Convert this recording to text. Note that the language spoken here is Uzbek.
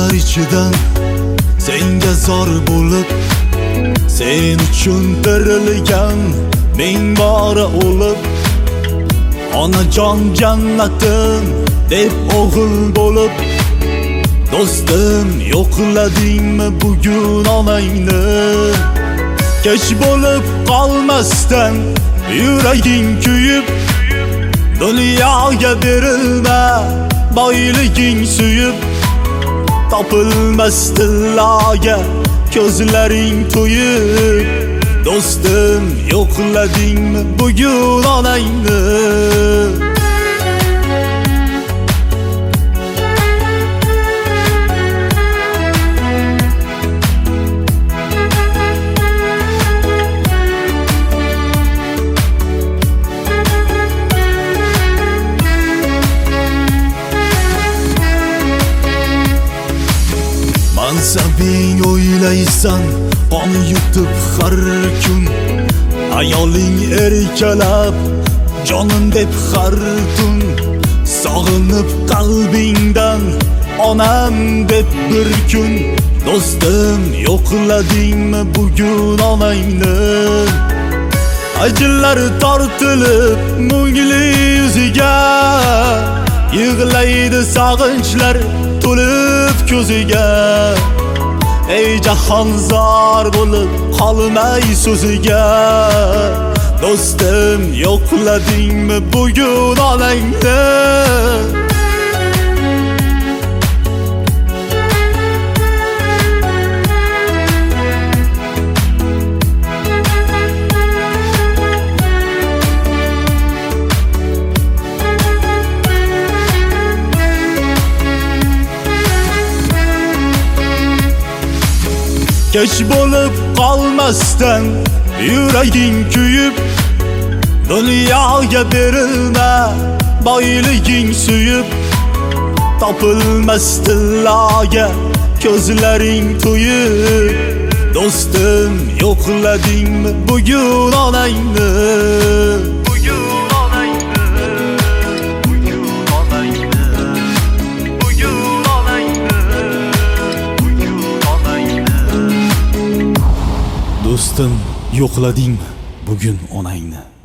Yullar ichidan senga zor bo'lib, sen uchun tirilgan ming bora o'lib, onajon jannatim deb o'g'il bo'lib, do'stim yo'qladingmi bugun onangni? Kech bo'lib qolmasdan yuraging kuyib, dunyoga berilma boyliging suyib, topilmas tilloga ko'zlaring to'yib, do'stim yo'qladingmi bugun onangni? Mansabing o'ylaysan, qon yutib har kun, ayoling erkalab jonim deb har tun, sog'inib qalbingdan onam deb bir kun, do'stim yo'qladingmi bugun onangni? Ajinlar tortilib mungli yuziga, yig'laydi sog'inchlar to'lib ko'ziga. Ey jahon zor bo'lib qolmay so'ziga, do'stim yo'qladingmi bugun onangni? Kech bo'lib qolmasdan yuraging kuyib, dunyoga berilma boyliging suyib, topilmas tilloga ko'zlaring to'yib, do'stim yo'qladingmi bugun onangni? Do'stim yo'qladingmi bugun onangni?